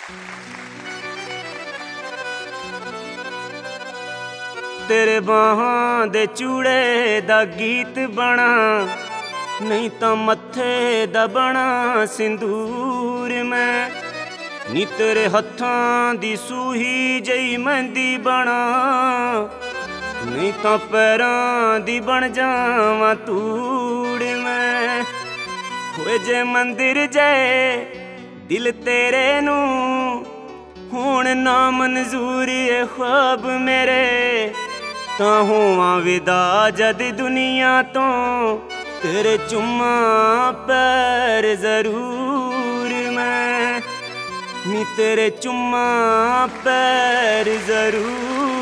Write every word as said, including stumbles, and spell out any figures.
तेरे बाहां दे चूड़े दा गीत बना, नहीं तो मत्थे दा बना सिंदूर मैं। नी तेरे हत्थां दी सूही जई मेहंदी बना, नहीं तो पैरां दी बन जावां तूड़ मैं। होए जे मंदिर जाए दिल तेरे नू, हुण ना मंजूर ए ख्वाब मेरे। तां होवां विदा जद दुनिया तो, तेरे चुम्मा पैर जरूर मैं। नी तेरे चुम्मा पैर जरूर